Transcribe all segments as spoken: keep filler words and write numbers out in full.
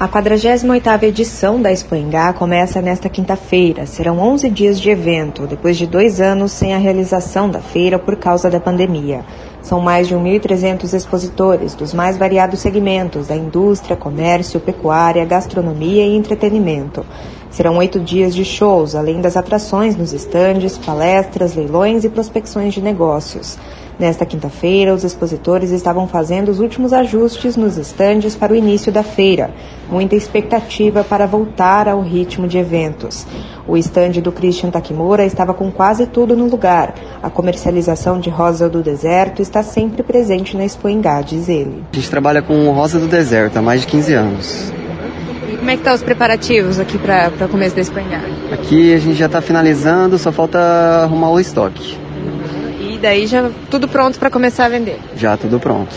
A quadragésima oitava edição da Expoingá começa nesta quinta-feira. Serão onze dias de evento, depois de dois anos sem a realização da feira por causa da pandemia. São mais de mil e trezentos expositores dos mais variados segmentos da indústria, comércio, pecuária, gastronomia e entretenimento. Serão oito dias de shows, além das atrações nos estandes, palestras, leilões e prospecções de negócios. Nesta quinta-feira, os expositores estavam fazendo os últimos ajustes nos estandes para o início da feira. Muita expectativa para voltar ao ritmo de eventos. O estande do Christian Takimura estava com quase tudo no lugar. A comercialização de rosa do deserto está sempre presente na Expoingá, diz ele. A gente trabalha com rosa do deserto há mais de quinze anos. E como é que estão os preparativos aqui para o começo da Expoingá? Aqui a gente já está finalizando, só falta arrumar o estoque. E daí já tudo pronto para começar a vender? Já tudo pronto.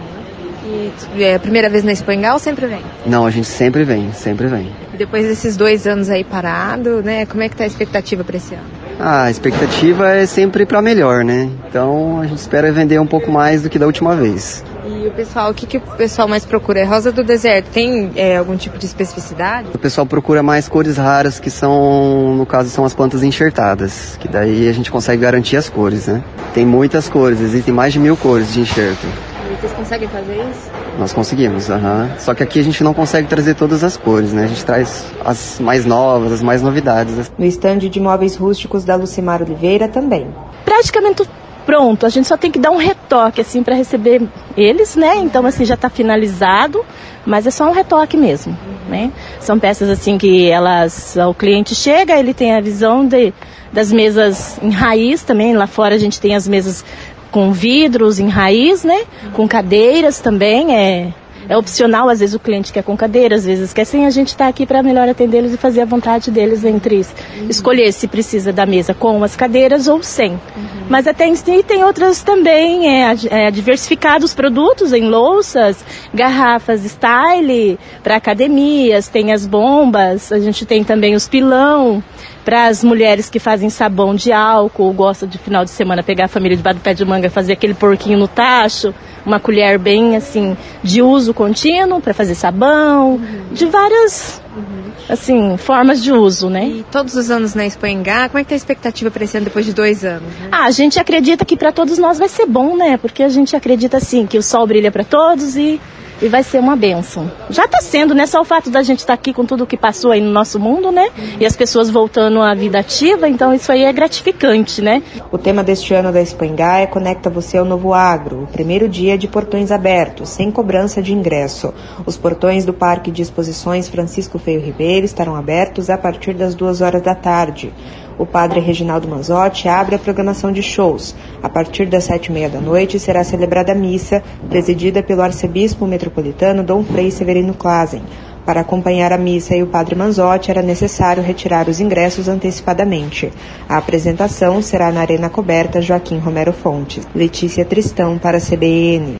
E é a primeira vez na Expoingá ou sempre vem? Não, a gente sempre vem, sempre vem. E depois desses dois anos aí parado, né, como é que está a expectativa para esse ano? Ah, a expectativa é sempre para melhor, né? Então a gente espera vender um pouco mais do que da última vez. E o pessoal, o que, que o pessoal mais procura? É rosa do deserto? Tem é, algum tipo de especificidade? O pessoal procura mais cores raras, que são, no caso, são as plantas enxertadas, que daí a gente consegue garantir as cores, né? Tem muitas cores, existem mais de mil cores de enxerto. E vocês conseguem fazer isso? Nós conseguimos, aham. Só que aqui a gente não consegue trazer todas as cores, né? A gente traz as mais novas, as mais novidades. No estande de móveis rústicos da Lucimar Oliveira também. Praticamente pronto, a gente só tem que dar um retoque assim para receber eles, né? Então assim já está finalizado, mas é só um retoque mesmo, né? São peças assim que elas, o cliente chega, ele tem a visão de, das mesas em raiz também. Lá fora a gente tem as mesas com vidros em raiz, né? Com cadeiras também, é, é opcional, às vezes o cliente quer com cadeira, às vezes quer sem, a gente está aqui para melhor atendê-los e fazer a vontade deles entre isso. Uhum. Escolher se precisa da mesa com as cadeiras ou sem. Uhum. Mas até em si tem outras também, é, é diversificados produtos em louças, garrafas style, para academias, tem as bombas, a gente tem também os pilão. Para as mulheres que fazem sabão de álcool, gostam de final de semana pegar a família debaixo do pé de manga, fazer aquele porquinho no tacho, uma colher bem assim de uso contínuo para fazer sabão, uhum. de várias uhum. assim formas de uso, né? E todos os anos na Expoingá, como é que tá a expectativa para esse ano depois de dois anos? Né? Ah, a gente acredita que para todos nós vai ser bom, né? Porque a gente acredita assim que o sol brilha para todos e E vai ser uma bênção. Já está sendo, né? Só o fato da gente estar tá aqui com tudo o que passou aí no nosso mundo, né? E as pessoas voltando à vida ativa, então isso aí é gratificante, né? O tema deste ano da Expoingá é Conecta Você ao Novo Agro, o primeiro dia de portões abertos, sem cobrança de ingresso. Os portões do Parque de Exposições Francisco Feio Ribeiro estarão abertos a partir das duas horas da tarde. O padre Reginaldo Manzotti abre a programação de shows. A partir das sete e meia da noite será celebrada a missa, presidida pelo arcebispo metropolitano Dom Frei Severino Clasen. Para acompanhar a missa e o padre Manzotti era necessário retirar os ingressos antecipadamente. A apresentação será na Arena Coberta Joaquim Romero Fontes. Letícia Tristão para a C B N.